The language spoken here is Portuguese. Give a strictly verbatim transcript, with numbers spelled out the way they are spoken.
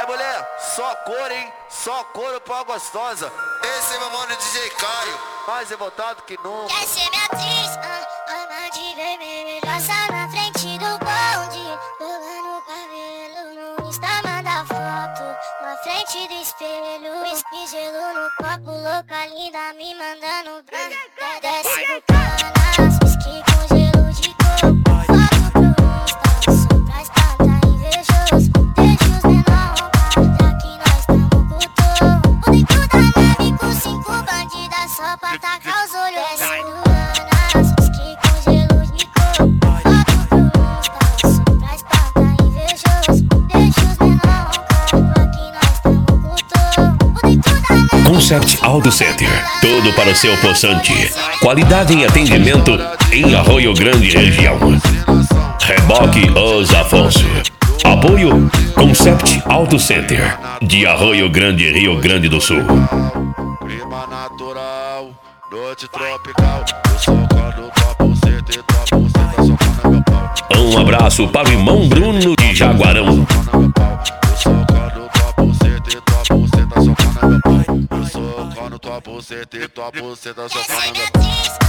Vai, mulher, só cor, hein? Só couro pra gostosa. Esse é meu mano D J Caio. Mais revoltado que nunca. Quer ser minha atriz? Ah, ama de vermelho. Passa na frente do bonde, rolando o cabelo no Insta, manda foto na frente do espelho. Whisky, gelo no copo, louca linda me mandando branco. Desce no canas, whisky com gelo de coco. Foto pro Insta, só pra espantar invejoso. Deixa os menor roubar, que nós tamo com o touro. O dentro da nave com cinco bandidas só pra tacar os olhos. Desce no canas, whisky com gelo de coco. Foto pro Insta, só pra espantar invejoso. Deixa os menor roubar, que nós tamo com o touro. O dentro da nave Concept Auto Center, tudo para o seu poçante. Qualidade em atendimento em Arroio Grande região. Reboque Os Afonso. Apoio Concept Auto Center de Arroio Grande, Rio Grande do Sul. Clima natural, noite tropical. Eu socando tua buceta e tua buceta socando meu pau. Um abraço para o irmão Bruno de Jaguarão. Eu socando tua buceta e tua buceta socando meu pau. Eu socando tua buceta e tua buceta Quer ser socando minha meu pau. atriz?